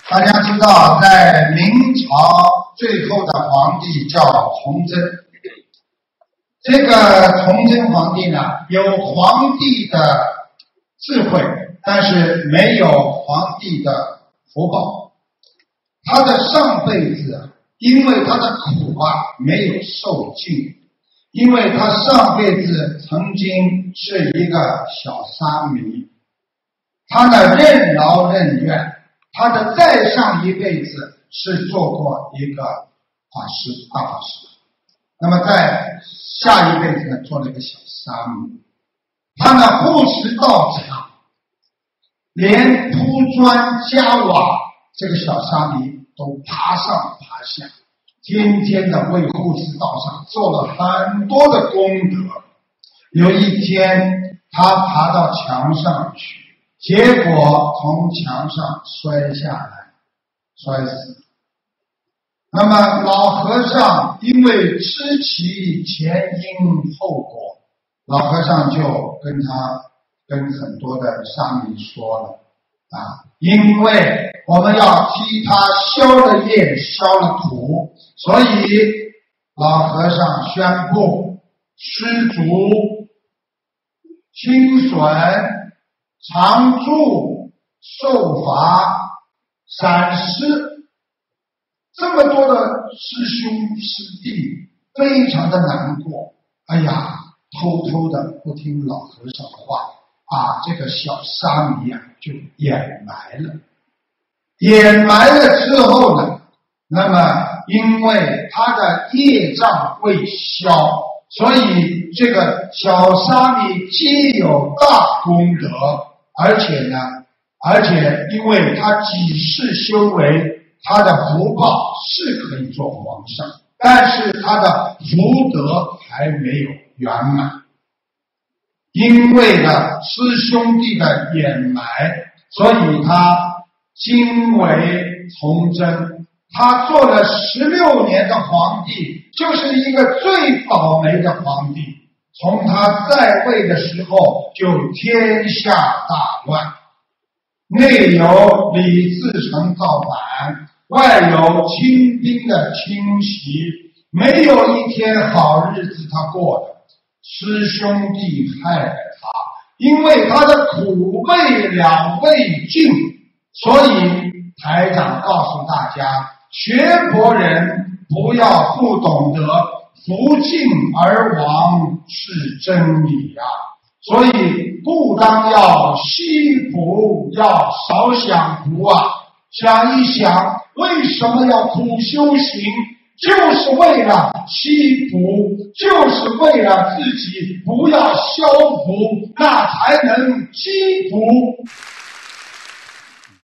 大家知道，在明朝最后的皇帝叫崇祯。这个崇祯皇帝呢，有皇帝的智慧，但是没有皇帝的福报。他的上辈子，因为他的苦没有受尽，因为他上辈子曾经是一个小沙弥，他呢任劳任怨。他的再上一辈子是做过一个法师，大法师。那么在下一辈子呢，做了一个小沙弥。他呢护持道场，连铺砖加瓦，这个小沙弥都爬上爬下，天天的为护持道场做了很多的功德。有一天，他爬到墙上去，结果从墙上摔下来，摔死。那么老和尚因为知其前因后果，老和尚就跟很多的沙弥说了因为我们要替他消了业，消了苦，所以老和尚宣布施足、清损、常住、受罚、闪失，这么多的师兄师弟非常的难过。哎呀，偷偷的不听老和尚的话，把这个小沙弥就掩埋了。掩埋了之后呢，那么因为他的业障未消，所以这个小沙弥既有大功德，而且因为他几世修为，他的福报是可以做皇上，但是他的福德还没有圆满。因为呢师兄弟的掩埋，所以他惊为崇祯。他做了16年的皇帝，就是一个最倒霉的皇帝。从他在位的时候就天下大乱，内有李自成造反，外有清兵的侵袭，没有一天好日子他过的。师兄弟害了他，因为他的苦未了未尽，所以台长告诉大家，学佛人不要不懂得福尽而亡是真理所以不当要惜福，要少享福想一想，为什么要苦修行？就是为了惜福，就是为了自己不要消福，那才能惜福。